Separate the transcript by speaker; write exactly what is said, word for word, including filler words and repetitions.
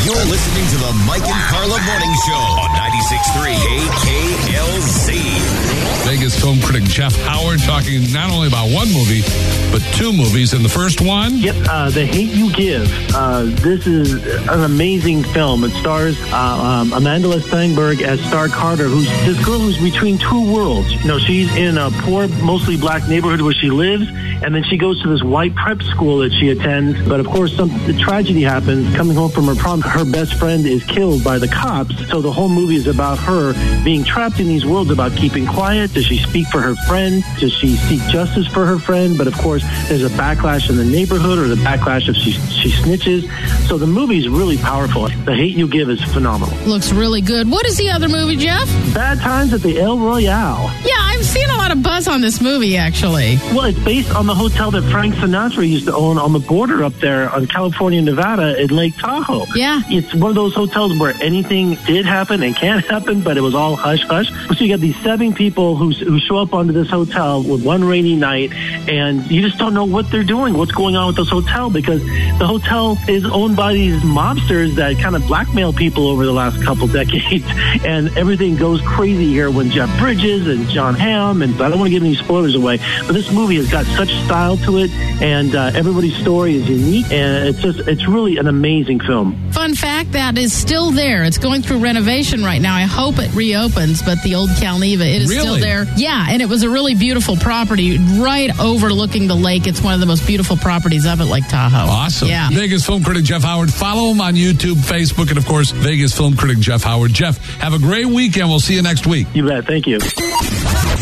Speaker 1: You're listening to the Mike and Carla Morning Show on ninety-six point three K K L Z.
Speaker 2: Vegas film critic Jeff Howard talking not only about one movie, but two movies. And the first one?
Speaker 3: Yep, uh, The Hate U Give. Uh, this is an amazing film. It stars uh, um, Amanda Steinberg as Star Carter, who's this girl who's between two worlds. You know, she's in a poor, mostly black neighborhood where she lives, and then she goes to this white prep school that she attends. But of course, some the tragedy happens. Coming home from her prom, her best friend is killed by the cops. So the whole movie is about her being trapped in these worlds, about keeping quiet. Does she speak for her friend? Does she seek justice for her friend? But of course, there's a backlash in the neighborhood, or the backlash if she she snitches. So the movie is really powerful. The Hate U Give is phenomenal.
Speaker 4: Looks really good. What is the other movie, Jeff?
Speaker 3: Bad Times at the El Royale.
Speaker 4: Yeah, I'm seeing a lot of buzz on this movie, actually.
Speaker 3: Well, it's based on the hotel that Frank Sinatra used to own on the border up there on California, Nevada in Lake Tahoe.
Speaker 4: Yeah.
Speaker 3: It's one of those hotels where anything did happen and can happen, but it was all hush-hush. So you got these seven people who, who show up onto this hotel with one rainy night, and you just don't know what they're doing, what's going on with this hotel, because the hotel is owned by these mobsters that kind of blackmail people over the last couple decades, and everything goes crazy here when Jeff Bridges and John Hamm, and I don't want to give any spoilers away, but this movie has got such style to it, and uh, everybody's story is unique, and it's just, it's really an amazing film.
Speaker 4: Fun fact, that is still there. It's going through renovation right now. I hope it reopens, but the old Calneva, it is
Speaker 2: Really?
Speaker 4: still there. Yeah, and it was a really beautiful property right overlooking the lake. It's one of the most beautiful properties of it, Lake Tahoe.
Speaker 2: Awesome.
Speaker 4: Yeah.
Speaker 2: Vegas film critic Jeff Howard. Follow him on YouTube, Facebook, and of course, Vegas film critic Jeff Howard. Jeff, have a great weekend. We'll see you next week.
Speaker 3: You bet. Thank you.